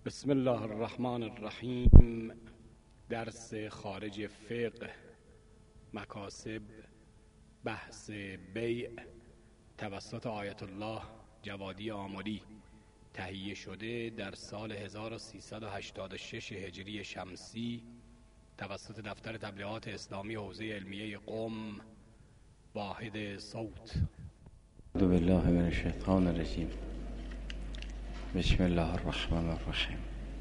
بسم الله الرحمن الرحیم. درس خارج فقه، مکاسب، بحث بیع توسط آیت الله جوادی آملی تهیه شده در سال 1386 هجری شمسی توسط دفتر تبلیغات اسلامی حوزه علمیه قم، واحد صوت. اعوذ بالله من الشیطان الرجیم. بسم الله الرحمن الرحیم.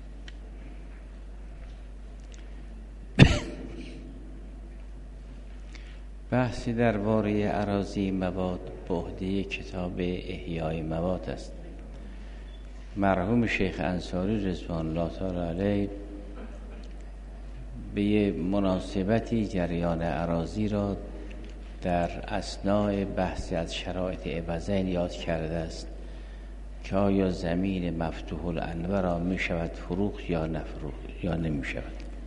بحثی درباره اراضی مواد به عهده کتاب احیای مواد است. مرحوم شیخ انصاری رضوان الله تعالی علیه به مناسبتی جریان اراضی را در اثناء بحث از شرایط عوضین یاد کرده است که آیا زمین مفتوح الانوار را می شود فروخت یا نمی شود.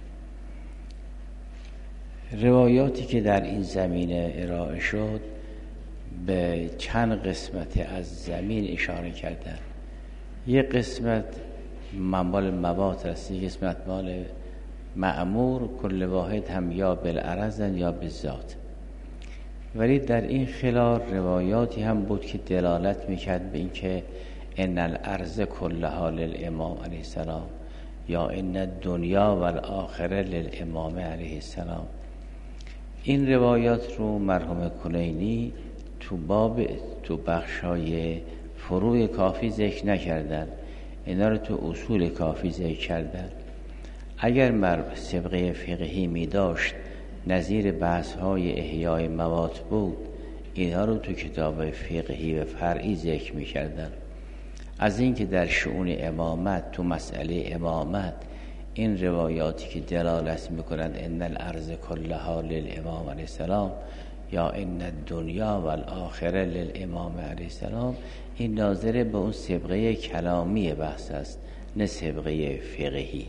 روایاتی که در این زمینه ارائه شد به چند قسمت از زمین اشاره کردند. یک قسمت مال مواد است، یک قسمت مال معمور، کل واحد هم یا بالعرض یا بالذات. ولی در این خلال روایاتی هم بود که دلالت میکرد به این که ان الارض کلها للامام علیه السلام یا ان الدنیا و الاخره للامام علیه السلام. این روایات رو مرحوم کلینی تو بخشای فروع کافی ذکر نکردن، اینا رو تو اصول کافی ذکر کردن. اگر سبقه فقهی می داشت نظیر بحث های احیای مواد بود، اینها رو تو کتاب فقهی و فرعی ذکر می کردن. از اینکه در شؤون امامت، تو مسئله امامت، این روایاتی که دلالت میکنند ان الارض کلها للامام علیه السلام یا ان الدنیا و الاخره للامام علیه السلام، این ناظر به اون سبقه کلامی بحث است، نه سبقه فقهی.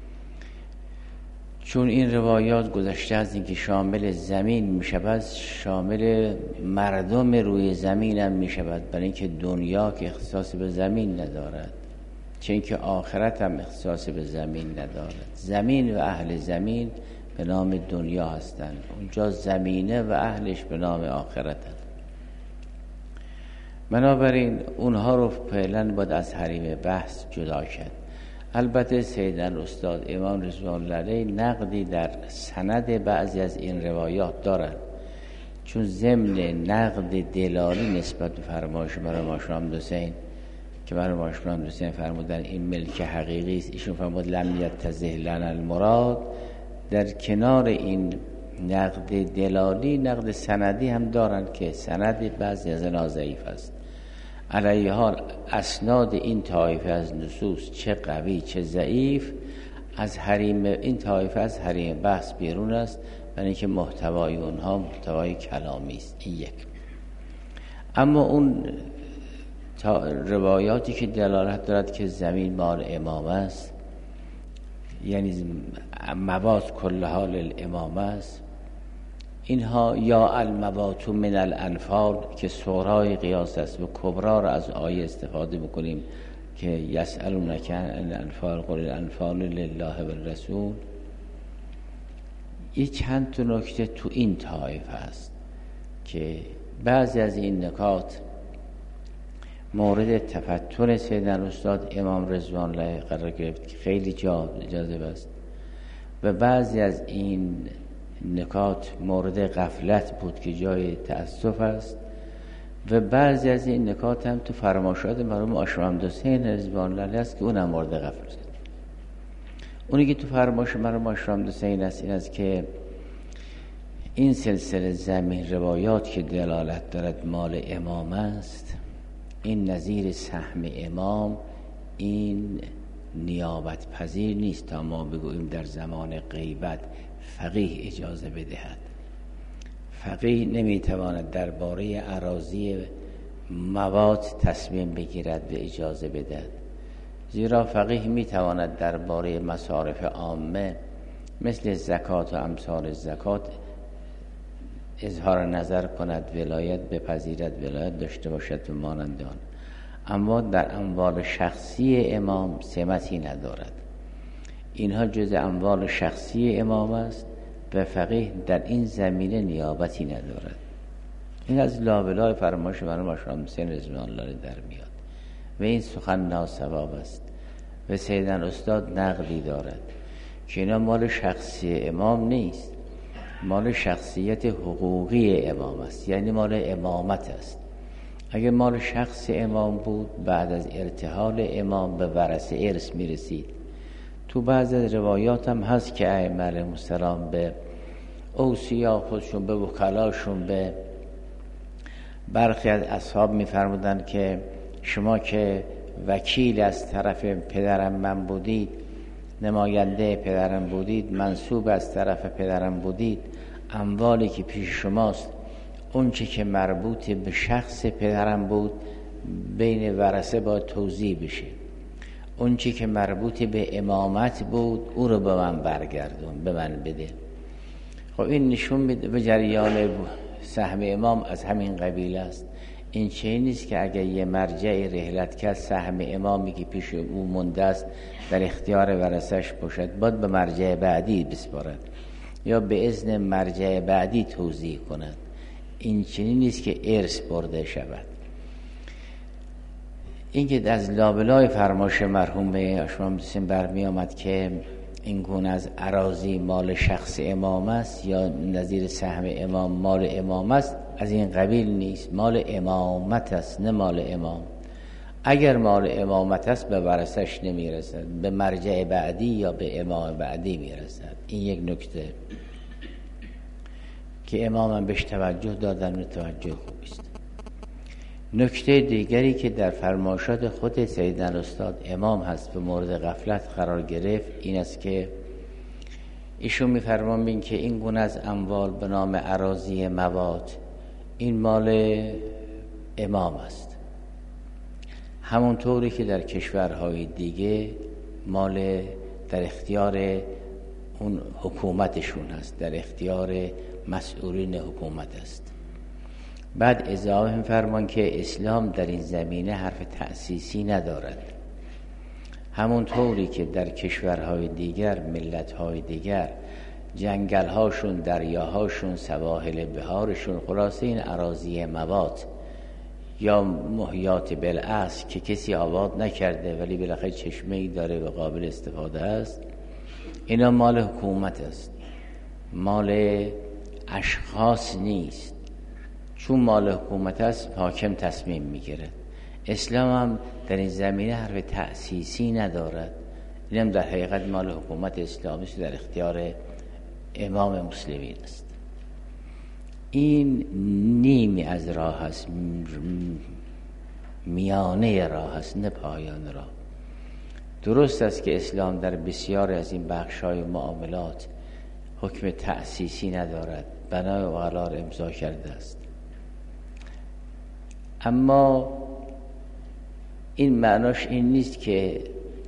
چون این روایات گذشته از اینکه شامل زمین می شود، شامل مردم روی زمین هم می شود، برای اینکه دنیا که اختصاص به زمین ندارد، چون اینکه آخرت هم اختصاص به زمین ندارد. زمین و اهل زمین به نام دنیا هستند، اونجا زمینه و اهلش به نام آخرت هستند. بنابراین اونها رو فعلا باید از حریم بحث جدا کرد. البته سیدن استاد امام رضوان الله علیه نقدی در سند بعضی از این روایات دارند، چون ضمن نقد دلالی نسبت به فرمایش مرحوم آشنام حسین که مرحوم آشنام حسین فرمودن این ملک حقیقی است، ایشون فرمود لم یتضح لنا المراد. در کنار این نقد دلالی نقد سندی هم دارند که سند بعضی از آنها ضعیف است. علیه حال اسناد این طایفه از نصوص چه قوی چه ضعیف، از حریم این طایفه از حریم بحث بیرون است، برای اینکه محتوای اونها محتوای کلامی است. این یک. اما اون روایاتی که دلالت دارد که زمین مال امام است، یعنی مواد کلها للامام است، اینها یا الموات من الانفال که صغرای قیاس است و کبرا را از آیه استفاده بکنیم که یسألونک عن الانفال قل الانفال لله و الرسول. یه چند تا نکته تو این طایفه است که بعضی از این نکات مورد تفتن سیدنا استاد امام رضوان الله قرار گرفت که خیلی جاذب است، و بعضی از این نکات مورد غفلت بود که جای تأسف است، و بعضی از این نکات هم تو فرمایشات مرحوم آشنام حسین رضوان الله علیه است که اونم مورد غفلت است. اونی که تو فرمایش مرحوم آشنام حسین است این است که این سلسله زمین روایات که دلالت دارد مال امام است، این نظیر سهم امام، این نیابت پذیر نیست تا ما بگوییم در زمان غیبت فقیه اجازه بدهد. فقیه نمیتواند درباره اراضی مواد تصمیم بگیرد و اجازه بدهد، زیرا فقیه میتواند درباره مصارف عامه مثل زکات و امثال زکات اظهار نظر کند، ولایت بپذیرد، ولایت داشته باشد و مانند آن. اما در اموال شخصی امام سمتی ندارد. اینها جز اموال شخصی امام است و فقیه در این زمینه نیابتی ندارد. این از لابلای فرمایش مرحوم آشنام حسین رضوان الله در میاد و این سخن ناصواب است و سیدن استاد نقلی دارد که اینا مال شخصی امام نیست، مال شخصیت حقوقی امام است، یعنی مال امامت است. اگه مال شخص امام بود بعد از ارتحال امام به ورثه ارث میرسید. تو بعض از روایات هم هست که ائمه علیهم السلام به اوصیا خودشون، به وکلاشون، به برخی از اصحاب میفرمودن که شما که وکیل از طرف پدرم من بودید، نماینده پدرم بودید، منصوب از طرف پدرم بودید، اموالی که پیش شماست اون چی که مربوط به شخص پدرم بود بین ورثه باید توزیع بشه، اون چی که مربوط به امامت بود او رو به من برگردون، به من بده. خب این نشون میده به جریان سهم امام از همین قبیل است. این چه نیست که اگر یه مرجع رحلت کرد سهم امامی که پیش او مونده است در اختیار ورثش باشد، باید به مرجع بعدی بسپارد یا به اذن مرجع بعدی توزیع کند. این چنین نیست که ارث برده شود. این که از لابلای فرمایش مرحوم آشنام حسین برمی آمد که این گونه از اراضی مال شخص امام است یا نظیر سهم امام مال امام است، از این قبیل نیست. مال امامت است نه مال امام. اگر مال امامت است به ورثش نمیرسد، به مرجع بعدی یا به امام بعدی میرسد. این یک نکته که امام هم بهش توجه دادن و توجه خوبی است. نکته دیگری که در فرمایشات خود سیدنا استاد امام هست به مورد غفلت قرار گرفت این است که ایشون می‌فرمایند که این گونه از اموال به نام اراضی مواد این مال امام است، همونطوری که در کشورهای دیگه مال در اختیار اون حکومتشون هست، در اختیار مسئولین حکومت است. بعد اضافه می‌فرمان که اسلام در این زمینه حرف تأسیسی ندارد. همونطوری که در کشورهای دیگر، ملت‌های دیگر جنگل‌هاشون، دریاهاشون، سواحل بحارشون، خلاصه این اراضی مواد یا محیات بالاصل که کسی آباد نکرده ولی بالاخره چشمه‌ای داره و قابل استفاده است، اینا مال حکومت است، مال اشخاص نیست. چون مال حکومت است حاکم تصمیم میگیره. اسلام هم در این زمینه حرف تأسیسی ندارد. این هم در حقیقت مال حکومت اسلامی است، در اختیار امام مسلمین است. این نیمی از راه است، میانه راه است نه پایان راه. درست است که اسلام در بسیار از این بخش‌های معاملات حکم تأسیسی ندارد، بنای و قرار امضا کرده است، اما این معناش این نیست که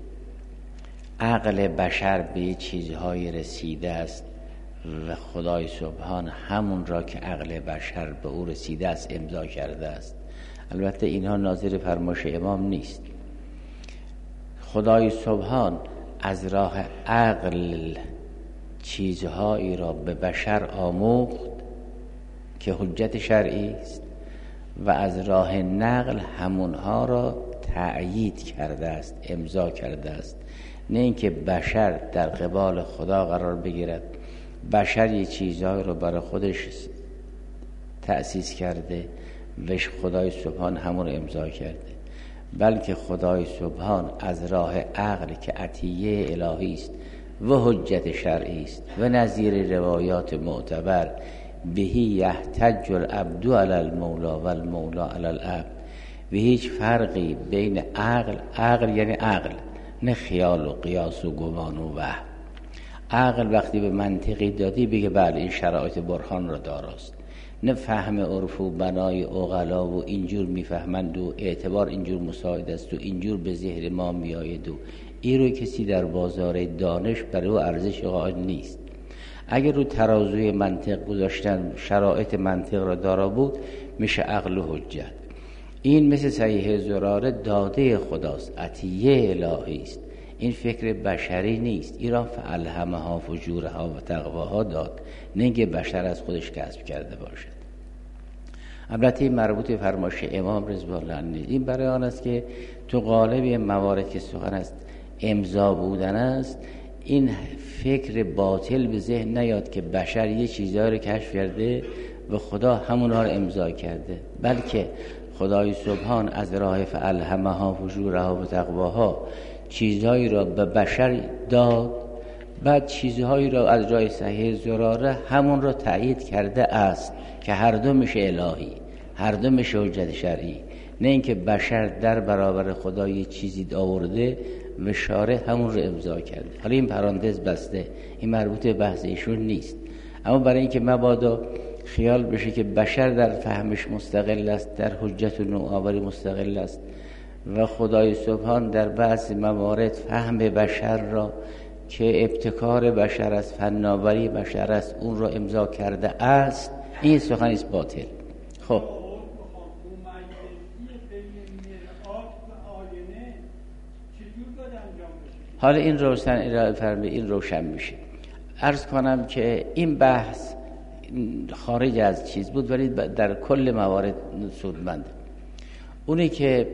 عقل بشر به چیزهای رسیده است و خدای سبحان همون را که عقل بشر به او رسیده است امضا کرده است. البته اینها ناظر فرمایش امام نیست. خدای سبحان از راه عقل چیزهایی را به بشر آموخت که حجت شرعی است و از راه نقل همونها را تأیید کرده است، امضا کرده است. نه اینکه بشر در قبال خدا قرار بگیرد. بشر یه چیزهایی را برای خودش تأسیس کرده و خدای سبحان همون را امضا کرده، بلکه خدای سبحان از راه عقل که عطیه الهی است و حجت شرعی است و نظیر روایات معتبر بهی یحتج العبد علی المولا و المولا علی العبد، و هیچ فرقی بین عقل یعنی عقل نه خیال و قیاس و گمان و وهم. عقل وقتی به منطقی دادی بگه بله این شرایط برهان را داراست، نه فهم عرف و بنای عقلا و اینجور میفهمند و اعتبار اینجور مساعد است و اینجور به ذهن ما میآید و این رو کسی در بازار دانش برای او ارزش قائل نیست. اگر رو ترازوی منطق گذاشتن شرایط منطق را دارا بود میشه عقل و حجت. این مثل صحیح زراره داده خداست، عطیه الهی است. این فکر بشری نیست. این را فالهمها فجورها و تقواها داد، نه اینکه بشر از خودش کسب کرده باشد. البته این مربوط به فرمایش امام رضوان الله نیست. این برای آن است که تو قالب موارد که سخن است امضا بودن است، این فکر باطل به ذهن نیاد که بشر یه چیزایی رو کشف کرده و خدا همونها رو امضا کرده، بلکه خدای سبحان از راه فالهمها فجورها و تقواها چیزهایی را به بشر داد، بعد چیزهایی را از راه صحیح زراره همون را تأیید کرده است که هر دو میشه الهی، هر دو میشه حجت شرعی، نه اینکه بشر در برابر خدا یه چیزی آورده و شارع همون رو امضا کرده. حالا این پرانتز بسته، این مربوط به بحث ایشون نیست، اما برای اینکه مبادا خیال بشه که بشر در فهمش مستقل است، در حجت و نوآوری مستقل است و خدای سبحان در بعض موارد فهم بشر را که ابتکار بشر است، فناوری بشر است، اون را امضا کرده است، این سخنی است باطل. خب حالا این روشن میشه. عرض کنم که این بحث خارج از چیز بود ولی در کل موارد سودمند. اونی که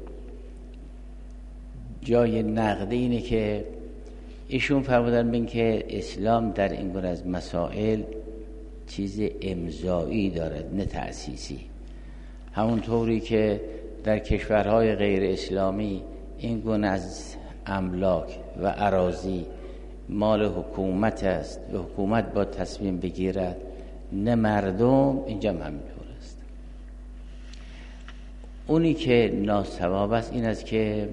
جای نقده اینه که ایشون فرمودن بین که اسلام در این گونه از مسائل چیز امضایی دارد نه تأسیسی، همونطوری که در کشورهای غیر اسلامی این گونه از املاک و اراضی مال حکومت است و حکومت با تصمیم بگیرد نه مردم، اینجا همینطور است. اونی که ناصواب است این است که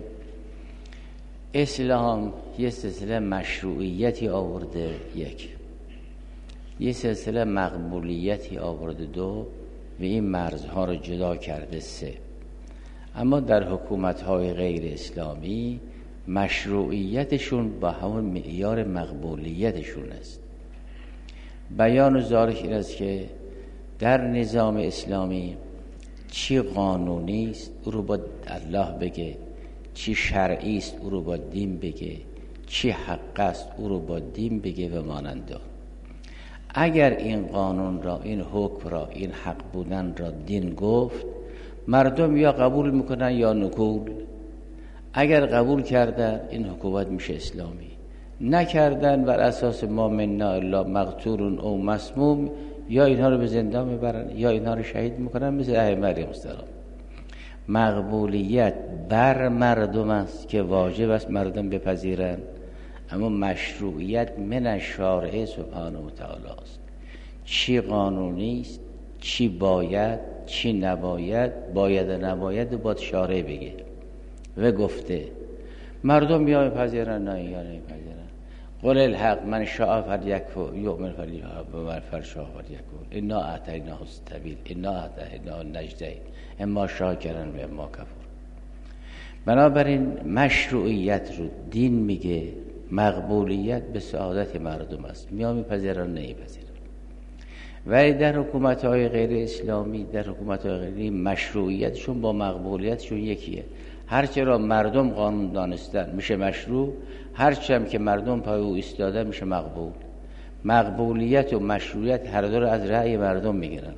اسلام یه سلسله مشروعیتی آورده، یک، یه سلسله مقبولیتی آورده، دو، و این مرزها رو جدا کرده، سه. اما در حکومت‌های غیر اسلامی مشروعیتشون با همون معیار مقبولیتشون است. بیان و ظاهرش این است که در نظام اسلامی چی قانونی است او رو با الله بگه، چی شرعی است او رو با دین بگه، چی حق است او رو با دین بگه و ماننده. اگر این قانون را، این حکم را، این حق بودن را دین گفت، مردم یا قبول میکنن یا نکول. اگر قبول کردن این حکومت میشه اسلامی، نکردن بر اساس ما منا الا مقتول او مسموم، یا اینها رو به زندان میبرن یا اینها رو شهید میکنن، مثل ائمه علیهم السلام. مقبولیت بر مردم است که واجب است مردم بپذیرن، اما مشروعیت من الشارع سبحانه و تعالی است. چی قانونی است، چی باید، چی نباید، باید و نباید و باید شارع بگه و گفته. مردم یا میپذیرن نه یا نمیپذیرن. قل الحق من شاء فلیکفر یؤمن فلیؤمن و من شاء فلیکفر انا اعطیناه السبیل انا اعطیناه النجدین اما شاکرا و اما کفور. بنابراین مشروعیت رو دین میگه، مقبولیت به سعادت مردم است، یا میپذیرن نمیپذیرن. ولی در حکومت‌های غیر اسلامی، در حکومت‌های غیری مشروعیتشون با مقبولیتشون یکیه. هرچه را مردم قانون دانستن میشه مشروع، هرچه هم که مردم پای او ایستاده میشه مقبول. مقبولیت و مشروعیت هر دو را از رأی مردم میگیرن.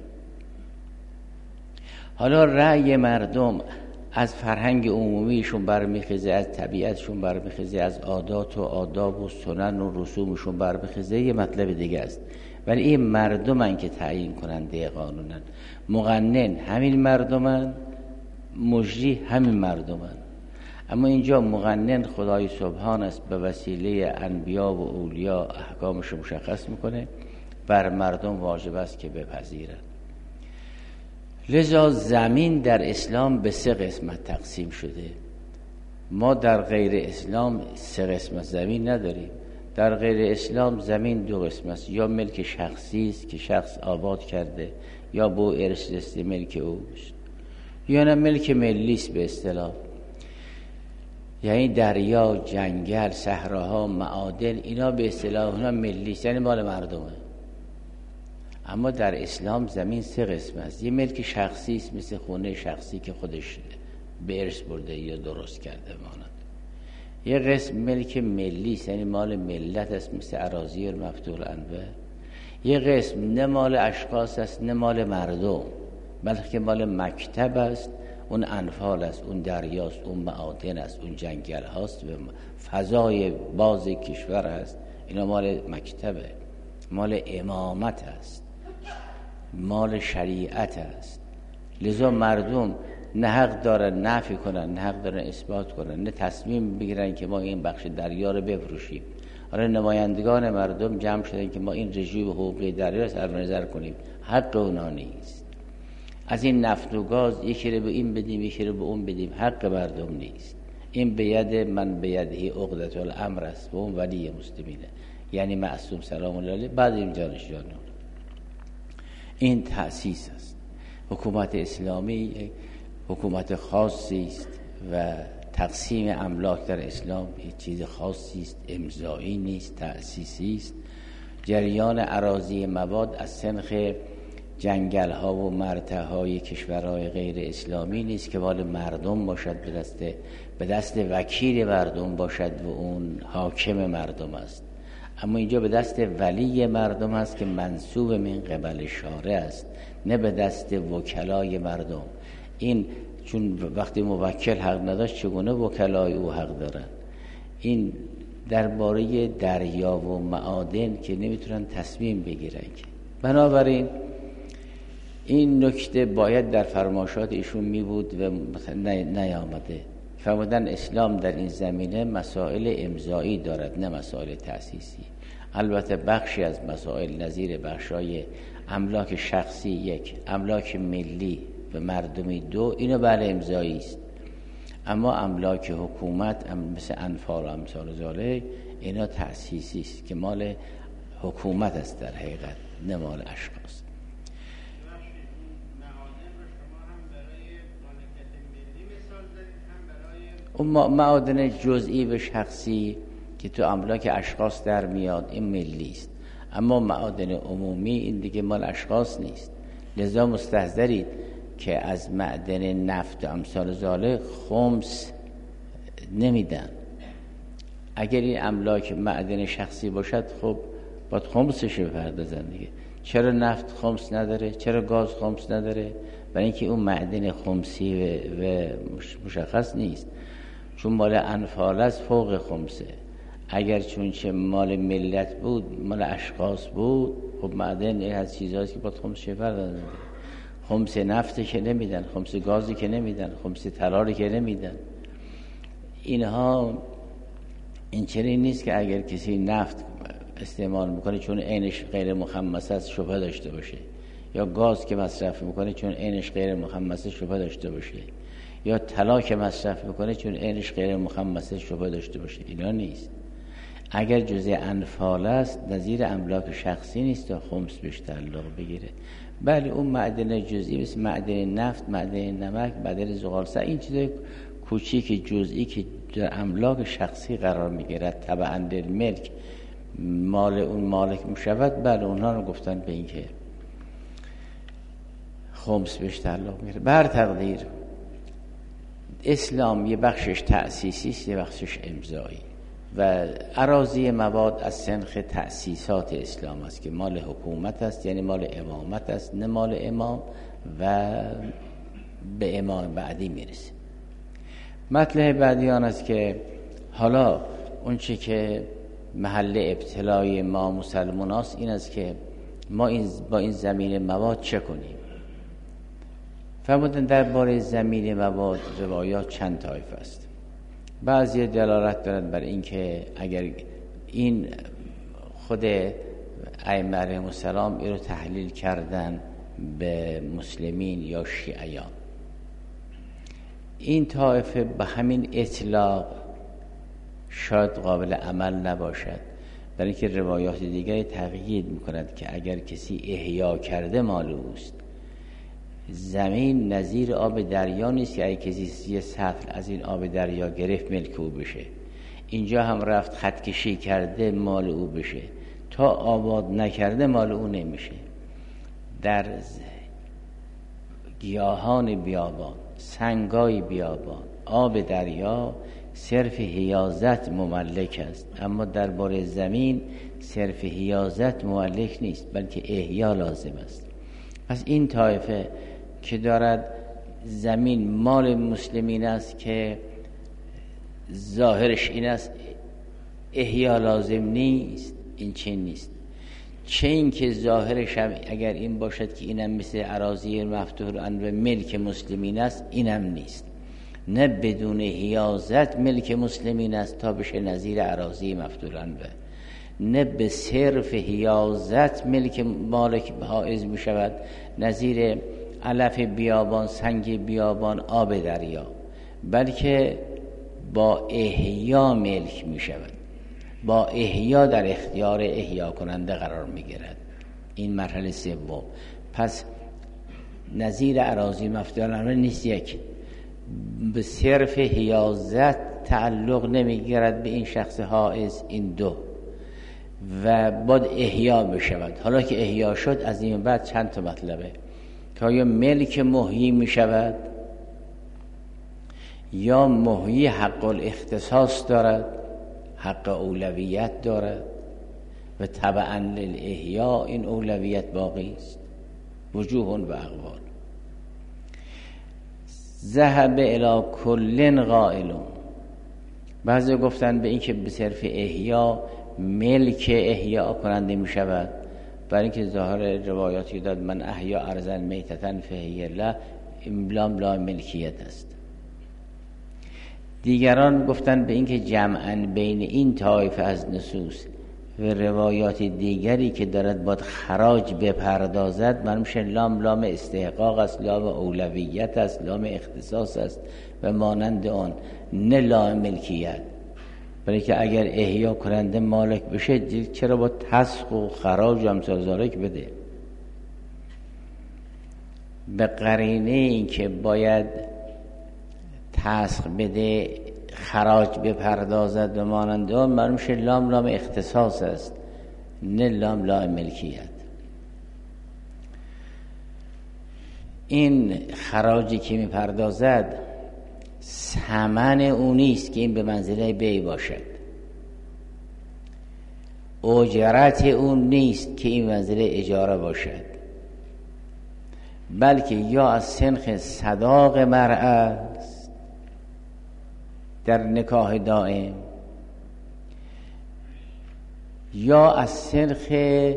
حالا رأی مردم از فرهنگ عمومیشون برمیخیزه، از طبیعتشون برمیخیزه، از عادات و آداب و سنن و رسومشون برمیخیزه، یه مطلب دیگه است. ولی این مردمن که تعیین کننده قانونن، مقنن همین مردمن، مجری همین مردمن. اما اینجا مقنن خدای سبحان است، به وسیله انبیا و اولیا احکامش مشخص میکنه، بر مردم واجب است که بپذیرن. لذا زمین در اسلام به 3 قسمت تقسیم شده. ما در غیر اسلام 3 قسمت زمین نداریم. در غیر اسلام زمین 2 قسم است، یا ملک شخصی است که شخص آباد کرده یا به ارث رسیده ملک اوست، یا نه ملک ملی است به اصطلاح. یعنی دریا، جنگل، صحراها، معادن، اینا به اصطلاح اونا ملی است، یعنی مال مردمه. اما در اسلام زمین 3 قسم است. یه ملک شخصی است، مثل خونه شخصی که خودش به ارث برده یا درست کرده ماند. یه قسم ملک ملی است، یعنی مال ملت است، مثل اراضی مفتوح الانواع. یه قسم نه مال اشخاص است نه مال مردم، بلکه مال مکتب است، اون انفال است، اون دریاست، اون معادن است، اون جنگل هاست و فضای باز کشور است. اینا مال مکتبه، مال امامت است، مال شریعت است. لذا مردم نه حق دارن نفی کنن، نه حق دارن اثبات کنن، نه تصمیم بگیرن که ما این بخش دریا رو بفروشیم. آره نمایندگان مردم جمع شدن که ما این رژیم حقوقی دریا رو صرف نظر کنیم، حق اونا نیست. از این نفت و گاز یکی رو به این بدیم یکی رو به اون بدیم، حق مردم نیست. این به ید من به یده عقدة الامر است و اون ولی مسلمینه، یعنی معصوم سلام الله علیه، بعد این جانشینان. این تأسیس است. حکومت اسلامی حکومت خاصی است و تقسیم املاک در اسلام یک چیز خاصی است، امضایی نیست، تأسیسی است. جریان اراضی مواد از سنخ جنگل ها و مرتع های کشورهای غیر اسلامی نیست که مال مردم باشد، به دست وکیل مردم باشد و اون حاکم مردم است. اما اینجا به دست ولی مردم است که منصوب من قبل شارع است، نه به دست وکلای مردم. این چون وقتی موکل حق نداشت چگونه وکلای او حق دارن؟ این درباره دریا و معادن که نمیتونن تصمیم بگیرن که. بنابراین این نکته باید در فرمایشات ایشون می بود و نیامده. فرمودن اسلام در این زمینه مسائل امضایی دارد نه مسائل تأسیسی. البته بخشی از مسائل نظیر بخشای املاک شخصی 1، املاک ملی و مردمی 2، اینو بله امضایی است. اما املاک حکومت مثل انفال و امثال ذالک اینا تأسیسی است که مال حکومت است در حقیقت، نه مال اشخاص. اون معادن جزئی به شخصی که تو املاک اشخاص در میاد این ملی است، اما معادن عمومی این دیگه مال اشخاص نیست. لذا مستحضرید که از معدن نفت و امثال ذالک خمس نمیدن. اگر این املاک معدن شخصی باشد خب باید خمسش بپردازن دیگه. چرا نفت خمس نداره؟ چرا گاز خمس نداره؟ برای اینکه اون معدن خمسی و مشخص نیست، چون مال انفال است فوق خمسه. اگر چون چه مال ملت بود، مال اشخاص بود، خب معدن این از چیزهاست که باید خمسش بپردازن. خمس نفتی که نمیدن، خمس گازی که نمیدن، خمس طلایی که نمیدن. اینها این چنین نیست که اگر کسی نفت استعمال میکنه چون عینش غیر مخمس است شبهه داشته باشه، یا گاز که مصرف میکنه چون عینش غیر مخمس است شبهه داشته باشه، یا طلا که مصرف میکنه چون عینش غیر مخمس است شبهه داشته باشه. اینا نیست. اگر جزء انفال است نظیر املاک شخصی نیست تا خمس بهش تعلق بگیره. بله اون معدن جزئی مثل معدن نفت، معدن نمک، معدن زغالسنگ، این چیزای کوچیک جزئی که در املاک شخصی قرار میگیرد تبعاً للملک مال اون مالک میشود، بله اونها رو گفتن به این که خمس بهش تعلق میگیره. بر تقدیر اسلام یه بخشش تأسیسی است، یه بخشش امضایی و اراضی مواد از سنخ تأسیسات اسلام است که مال حکومت است، یعنی مال امامت است، نه مال امام و به امام بعدی میرسه. مطلب بعدی آن است که حالا اون چی که محل ابتلای ما مسلمان است این است که ما با این زمین مواد چه کنیم. فرمودن درباره زمین مواد روایات چند طایفه است. بعضی دلالت دارند بر این که اگر این خود ائمه علیهم السلام این رو تحلیل کردن به مسلمین یا شیعیان، این طایفه به همین اطلاق شاید قابل عمل نباشد، برای اینکه روایات دیگری تقیید می‌کند که اگر کسی احیا کرده مال اوست. زمین نظیر آب دریا نیست که اگه کسی یه سطل از این آب دریا گرفت ملک او بشه، اینجا هم رفت خط کشی کرده مال او بشه، تا آباد نکرده مال او نمیشه. در گیاهان بیابان، سنگای بیابان، آب دریا صرف حیازت مملک است، اما درباره زمین صرف حیازت مملک نیست، بلکه احیا لازم است. پس این طایفه که دارد زمین مال مسلمین است که ظاهرش این است احیا لازم نیست، این چین نیست. چه این که ظاهرش هم اگر این باشد که اینم مثل اراضی مفتوح و ملک مسلمین است، اینم نیست. نه بدون حیازت ملک مسلمین است تا بشه نظیر اراضی مفتوح الانواع، نه به صرف حیازت ملک مالک حائز می شود نظیر علف بیابان، سنگ بیابان، آب دریا، بلکه با احیا ملک می شود، با احیا در اختیار احیا کننده قرار می گیرد. این مرحله سوم. پس نظیر اراضی مفتوح الانواع نیست، یک به صرف حیازت تعلق نمی گیرد به این شخص حائز، این دو، و باید احیا بشود. حالا که احیا شد از این بعد چند تا مطلبه که آیا ملک محیی می شود یا محیی حق الاختصاص دارد، حق اولویت دارد و تبعا للاحیا این اولویت باقی است. وجوه و اقوال. ذهب الی کل قائلون، بعضی گفتن به این که به صرف احیا ملک احیا کننده می شود، برای اینکه ظاهر روایاتی داد من احیا ارضا میتة فهی له، املام لا ملکیت است. دیگران گفتن به این که جمعاً بین این طایفه از نصوص و روایات دیگری که دارد باید خراج بپردازد، معلوم میشه لام استحقاق است، لام اولویت است، لام اختصاص است و مانند آن، نه لام ملکیت. برای که اگر احیا کننده مالک بشه چرا با تسخ و خراج و امثال ذالک بده؟ به قرینه این که باید تسخ بده، خراج بپردازد و مانند آن، معلوم میشه لام اختصاص است، نه لام ملکیت. این خراجی که میپردازد ثمن اون نیست که این به منزله بی باشد، اجرت اون نیست که این منزله اجاره باشد، بلکه یا از سنخ صداق مرأة است در نکاح دائم، یا از سنخ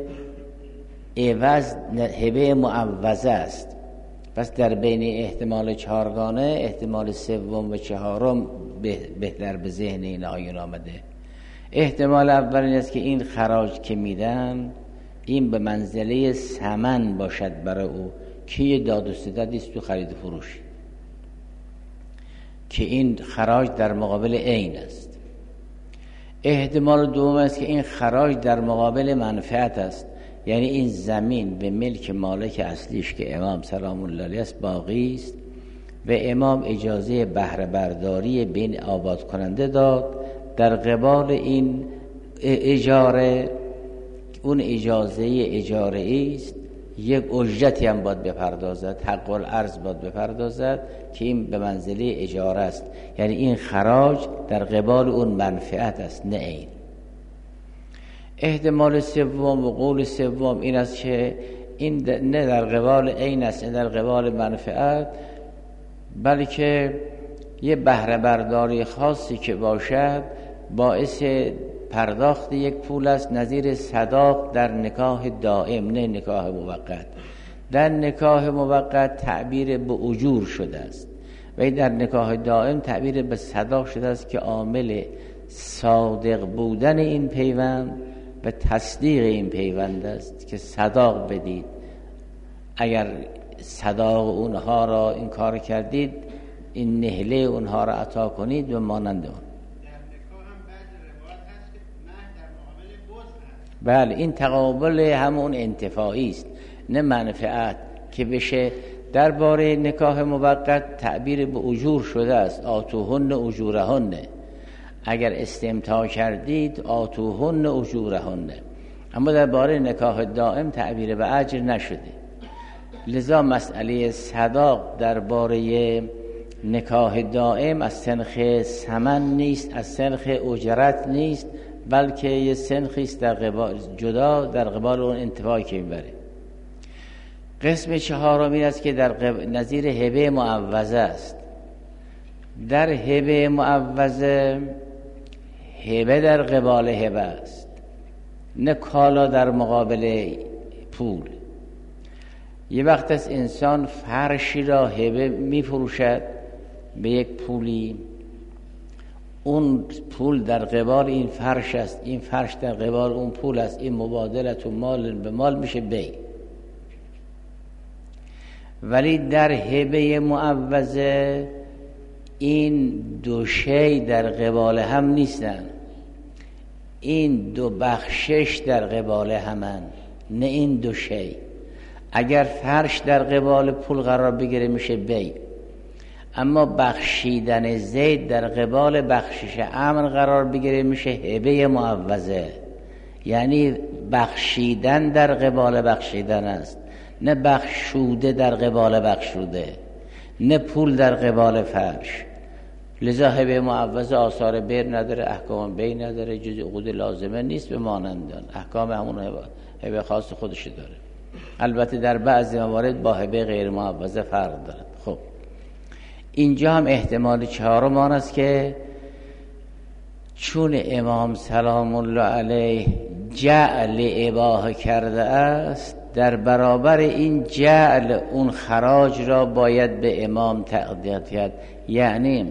عوض هبه معوضه است. پس در بین احتمال چهارگانه احتمال سوم و چهارم بهتر به ذهن این آیون آمده. احتمال اول این است که این خراج که میدن این به منزله ثمن باشد برای او، که یه داد و ستدی است تو خرید فروش، که این خراج در مقابل عین است. احتمال دوم است که این خراج در مقابل منفعت است، یعنی این زمین به ملک مالک اصلیش که امام سلام الله علیه است باقی است و امام اجازه بهره برداری بین آباد کننده داد. در قبال این اجاره، اون اجازه اجاره است، یک اجرتی هم باید بپردازد، حق الارض باید بپردازد که این به منزله اجاره است، یعنی این خراج در قبال اون منفعت است نه عین. احتمال سوم و قول سوم این است که این نه در قبال عین است، نه در قبال منفعت، بلکه یه بهره برداری خاصی که باشد باعث پرداخت یک پول است، نظیر صداق در نکاح دائم نه نکاح موقت. در نکاح موقت تعبیر به اجور شده است و در نکاح دائم تعبیر به صداق شده است که عامل صادق بودن این پیوند و تصدیق این پیوند است که صداق بدید. اگر صداق اونها را این کار کردید، این نهله اونها را عطا کنید و مانند اون. بله، این تقابل همون انتفاعی است نه منفعت که بشه. درباره نکاح موقت تعبیر به اجور شده است، آتوهن اجورهن، اگر استمتاع کردید آتوهن اجورهن. اما درباره نکاح دائم تعبیر به اجر نشده. لذا مسئله صداق درباره نکاح دائم از سنخ ثمن نیست، از سنخ اجرت نیست، بلکه یه سنخی است در قبال جدا در قبال اون انتفاعی که میبره. قسم چهارم این است که در نظیر هبه معوضه است. در هبه معوضه هبه در قبال هبه است، نه کالا در مقابل پول. یه وقت از انسان فرشی را هبه میفروشد به یک پولی، اون پول در قبال این فرش است، این فرش در قبال اون پول است، این مبادلت و مال به مال میشه بی. ولی در هبه معوضه این دو شی در قبال هم نیستن، این دو بخشش در قبال همن، نه این دو شی. اگر فرش در قبال پول قرار بگیره میشه بی، اما بخشیدن زید در قبال بخشش امن قرار بگیره میشه هبه معوضه. یعنی بخشیدن در قبال بخشیدن است، نه بخشوده در قبال بخشوده، نه پول در قبال فرش. لذا هبه معوضه آثار بیر نداره، احکام بی نداره، جز عقود لازمه نیست به مانندان، احکام همون هبه خاص خودش داره. البته در بعضی موارد با هبه غیر معوضه فرق داره. خب اینجا هم احتمال چهارم آن است که چون امام سلام الله علیه جعل اباحه کرده است، در برابر این جعل اون خراج را باید به امام تقدیم کرد. یعنی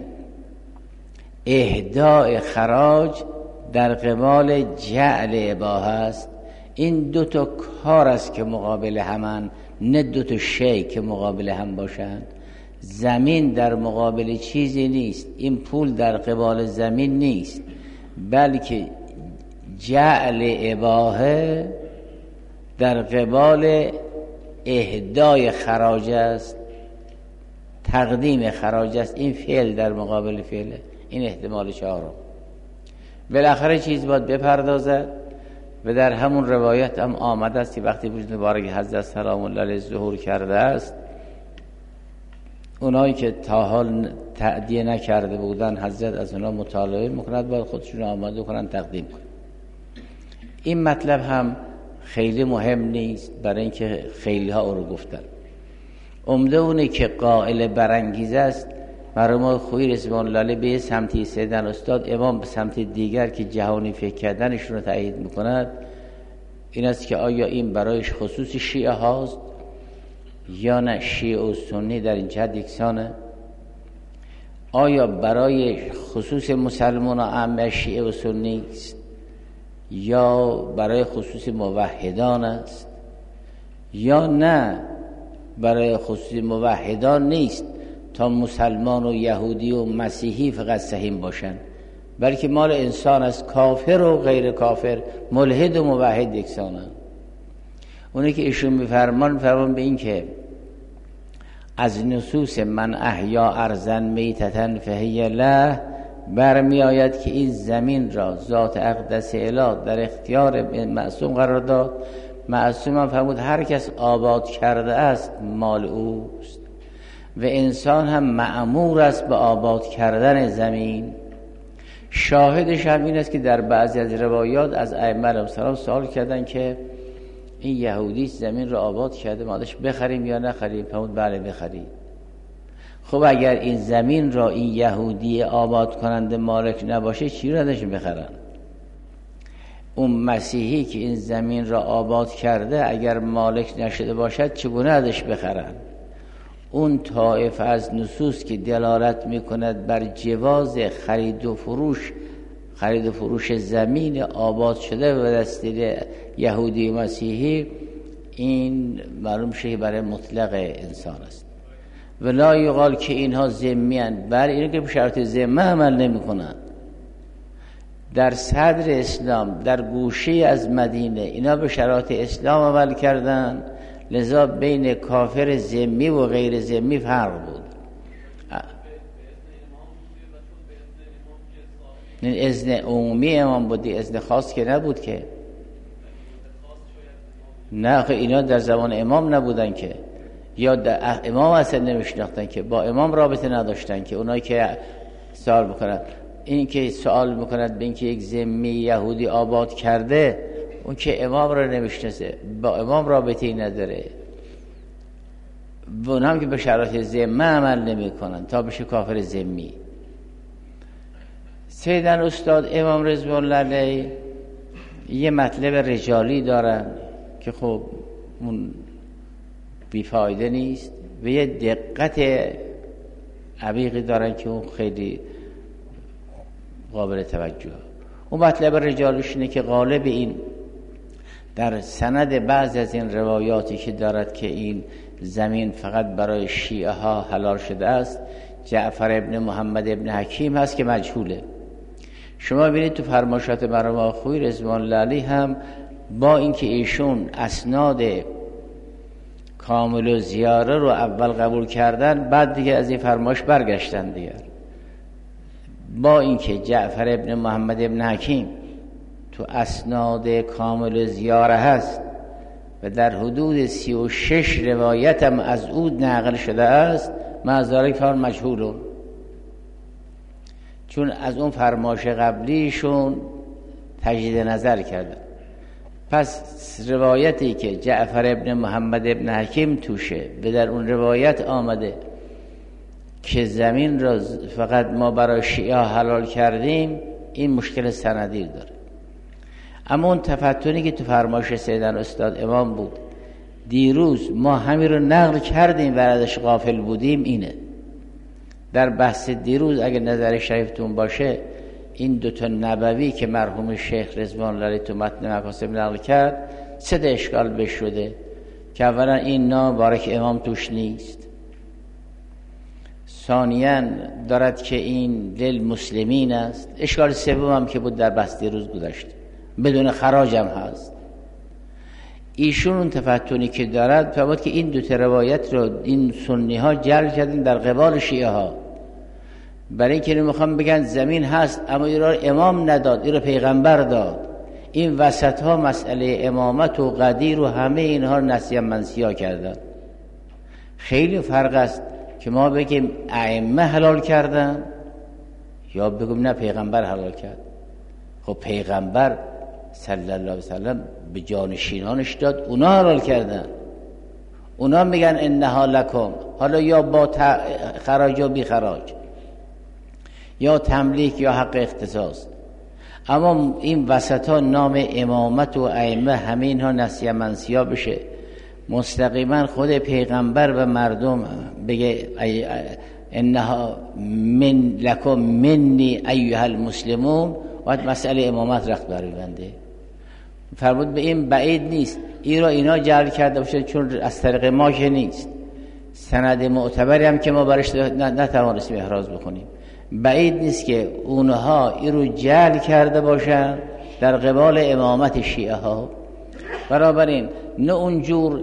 اهداء خراج در قبال جعل اباحه است. این دو تا کار است که مقابل همن، نه دو تا شی که مقابل هم باشند. زمین در مقابل چیزی نیست، این پول در قبال زمین نیست، بلکه جعل اباحه در قبال اهدای خراج است، تقدیم خراج است. این فعل در مقابل فعله. این احتمال چهارم. بالاخره چیز باید بپردازد و در همون روایت هم آمده است که وقتی وجود مبارک حضرت سلام الله علیه ظهور کرده است، اونایی که تا حال تأدیه نکرده بودن حضرت از اونا مطالبه میکند باید خودشون آماده کنن تقدیم کنن. این مطلب هم خیلی مهم نیست برای اینکه خیلی ها او رو گفتن. عمده اونه که قائل برانگیز است. مرحوم خویی رضوان الله علیه به سمتی سیدن استاد، امام به سمت دیگر که جهانی فکر کردنشون رو تایید میکند، این است که آیا این برایش خصوص شیعه هاست یا نه شیعه و سنی در این جهت یکسانه؟ آیا برای خصوص مسلمان و عامه شیعه و سنی است یا برای خصوص موحدان است؟ یا نه برای خصوص موحدان نیست تا مسلمان و یهودی و مسیحی فقط سهیم باشن، بلکه مال انسان است، کافر و غیر کافر، ملحد و موحد یکسانن. اونه که ایشون میفرمان به این که از نصوص من احیا ارضا میتة فهی له برمی آید که این زمین را ذات اقدس اله در اختیار معصوم قرار داد. معصوم هم فرمود هر کس آباد کرده است مال اوست و انسان هم مأمور است به آباد کردن زمین. شاهدش هم این است که در بعضی از روایات از ائمه علیهم السلام سوال کردن که این یهودی زمین رو آباد کرده، ما ازش بخریم یا نخریم؟ فرمود بله بخرید. خب اگر این زمین را این یهودی آباد کننده مالک نباشه چی رو ازش بخرن؟ اون مسیحی که این زمین را آباد کرده اگر مالک نشده باشد چگونه ازش بخرن؟ اون طائف از نصوص که دلالت میکند بر جواز خرید و فروش زمین آباد شده و دستی یهودی و مسیحی، این معلوم شه برای مطلق انسان است. ولا یقال که اینها ذمی اند، برای اینه که به شرط ذمه عمل نمی کنند. در صدر اسلام در گوشه از مدینه اینا به شرایط اسلام عمل کردن، لذا بین کافر ذمی و غیر ذمی فرق بود. این اذن عمومی امام بودی، اذن خاص که نبود که. نه اینا در زمان امام نبودن که، یا امام اصلا نمیشناختن، که با امام رابطه نداشتن، که اونایی که سوال میکنن، این که سوال میکنند به این که یک ذمی یهودی آباد کرده، اون که امام رو نمیشناسه، با امام رابطه‌ای نداره، و اون هم که به شرایط ذمه عمل نمیکنن تا بشه کافر ذمی. سیدن استاد امام رضوان الله علیه یه مطلب رجالی دارن که خب اون بیفایده نیست، و یه دقت عمیقی دارن که اون خیلی قابل توجه. اون مطلب رجالیش اینه که غالب این در سند بعض از این روایاتی که دارد که این زمین فقط برای شیعه ها حلال شده است، جعفر ابن محمد ابن حکیم هست که مجهوله. شما ببینید تو فرمایشات مرحوم آخوی رضوان الله علیه هم با اینکه ایشون اسناد کامل و زیاره رو اول قبول کردن، بعد دیگه از این فرمایش برگشتن دیگر، با اینکه جعفر ابن محمد ابن حکیم تو اسناد کامل زیاره هست و در حدود 36 روایت هم از او نقل شده است، معذاره کار مجهولون، چون از اون فرمایش قبلیشون تجدید نظر کردن. پس روایتی که جعفر ابن محمد ابن حکیم توشه و در اون روایت آمده که زمین را فقط ما برای شیعه حلال کردیم، این مشکل سندی داره. اما اون تفتونی که تو فرمایش سیدن استاد امام بود دیروز ما همین رو نقل کردیم و ازش غافل بودیم، اینه. در بحث دیروز اگه نظر شریفتون باشه، این دوتا نبوی که مرحوم شیخ رضوان الله علیه تو متن مکاسب نقل کرد، سه تا اشکال بهش شده که اولا این نام بارک امام توش نیست، ثانیاً دارد که این للمسلمین است، اشکال سوم هم که بود در بحث دیروز گذاشت بدون خراج هم هست. ایشون اون تفتونی که دارد فهمید که این دو تا روایت رو این سنی ها جعل کردن در قبال شیعه ها، برای اینکه میخوام بگن زمین هست اما این رو امام نداد، این رو پیغمبر داد. این وسط ها مسئله امامت و قدیر و همه اینها نسیان منسیا کردن. خیلی فرق است که ما بگیم ائمه حلال کردن یا بگیم نه پیغمبر حلال کرد. خب پیغمبر صلی الله علیه وسلم به جانشینانش داد، اونا حلال کردن، اونا میگن انها لکم، حالا یا با خراج یا بی خراج، یا تملیک یا حق اختصاص. اما این وسط ها نام امامت و ائمه همه اینها نسیه منسیا بشه، مستقیما خود پیغمبر و مردم بگه انها من لکم منی ایها المسلمون، باید مسئله امامت رخت بربنده. فرمود به این بعید نیست این را اینا جعل کرده باشه، چون از طریق ما که نیست، سند معتبری هم که ما برش نتوانستیم احراز بکنیم، بعید نیست که اونها این رو جعل کرده باشن در قبال امامت شیعه ها. بنابراین نه اونجور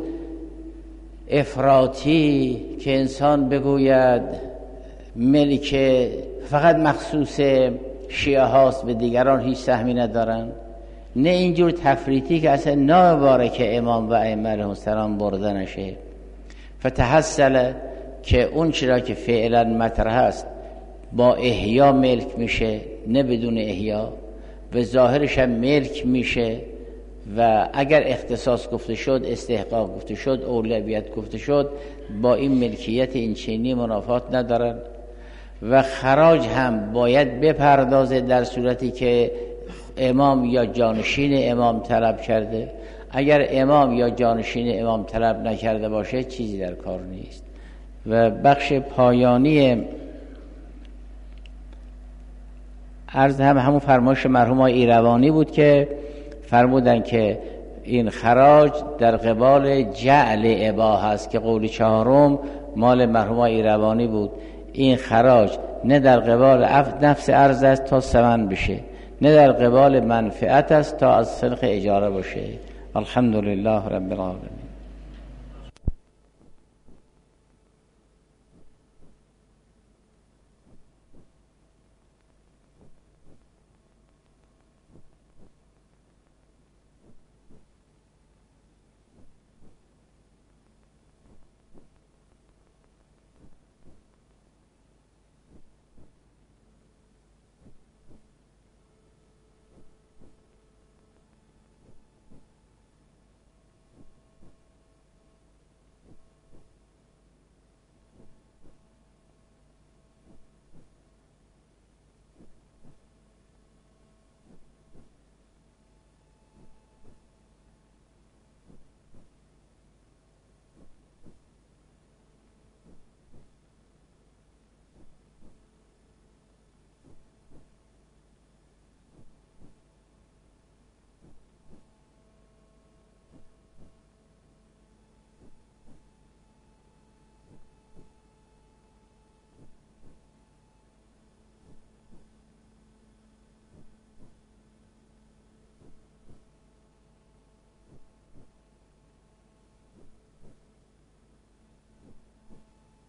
افراطی که انسان بگوید ملک فقط مخصوص شیعه هاست به دیگران هیچ سهمی ندارن، نه اینجور تفریطی که اصلا ناباره که امام و ائمه علیهم السلام برده نشه. فتحصل که اون چرا که فعلا مطرح است با احیا ملک میشه، نه بدون احیا، و ظاهرش هم ملک میشه، و اگر اختصاص گفته شد، استحقاق گفته شد، اولویت گفته شد، با این ملکیت این چینی منافات ندارن. و خراج هم باید بپردازه در صورتی که امام یا جانشین امام طلب کرده. اگر امام یا جانشین امام طلب نکرده باشه چیزی در کار نیست. و بخش پایانی عرض همون فرمایش مرحوم ایروانی بود که فرمودن که این خراج در قبال جعل اباحه است، که قول چهارم مال مرحوم ایروانی بود. این خراج نه در قبال نفس ارز است تا ثمن بشه، نه در قبال منفعت است تا از سلخ اجاره باشه. الحمدلله رب العالمین.